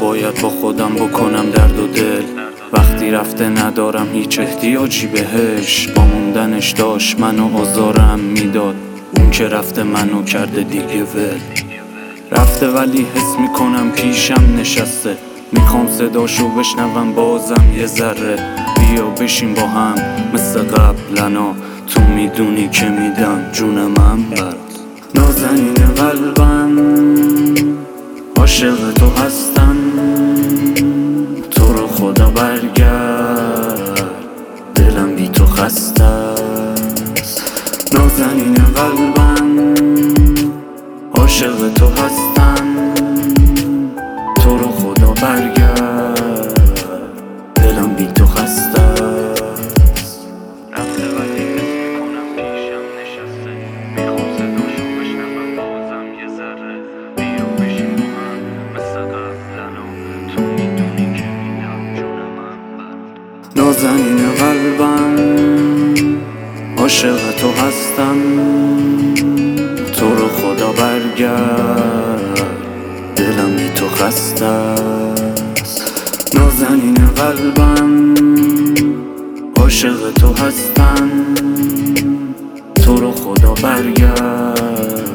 باید با خودم بکنم درد و دل. وقتی رفته ندارم هیچ احتیاجی بهش، با موندنش داشت منو آزارم میداد. اون که رفته منو کرده دیگه ول. رفته ولی حس میکنم پیشم نشسته، میخوام صداشو بشنوم بازم یه ذره. بیا بشین با هم مثل قبلنا، تو میدونی که میدم جون من برات. نازنین قلبم عاشق تو هستم، تو رو خدا برگرد، دلم بی تو خسته است. نازنین قلبم عاشق تو هستم، تو رو خدا برگرد، دلم بی تو خسته است. رفته ولی حس میکنم پیشم نشسته، میخوام صداشو بشنوم بازم یه ذره. بیا بشین با من مثل قبلنا، تو میدونی که میدم جون من برات. نازنین قلبم عاشق تو هستم، تو رو خدا برگرد، دلم بی تو خسته است. نازنین قلبم عاشق تو هستم، تو رو خدا برگرد،